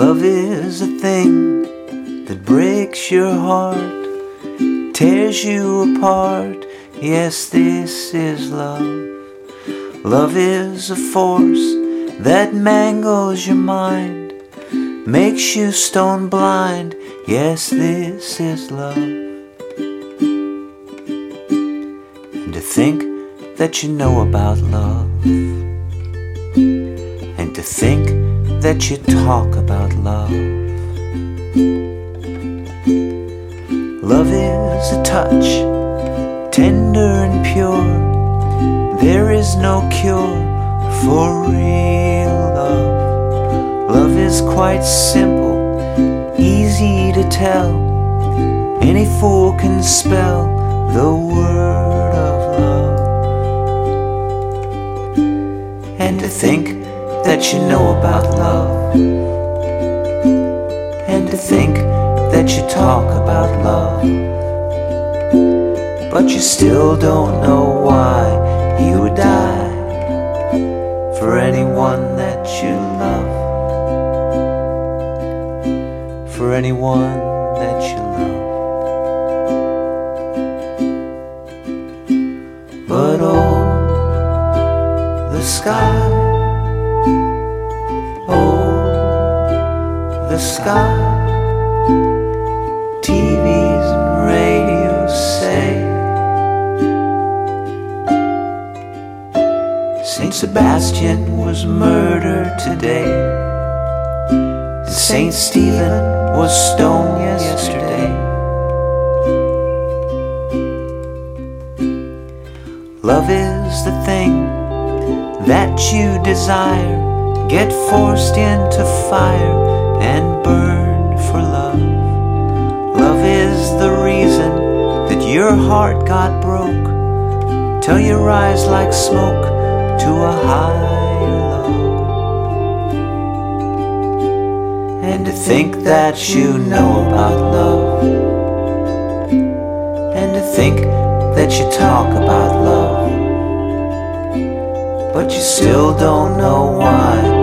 Love is a thing that breaks your heart, tears you apart. Yes, this is love. Love is a force that mangles your mind, makes you stone blind. Yes, this is love. And to think that you know about love, and to think that you talk about love. Love is a touch, tender and pure. There is no cure for real love. Love is quite simple, easy to tell. Any fool can spell the word of love. And to think that you know about love, and to think that you talk about love, but you still don't know why you would die for anyone that you love, for anyone that you love. But oh, the sky, the sky, TVs and radios say Saint Sebastian was murdered today, and Saint Stephen was stoned yesterday. Love is the thing that you desire, get forced into fire and burn for love. Love is the reason that your heart got broke, till you rise like smoke to a higher love. And to think that you know about love, and to think that you talk about love, but you still don't know why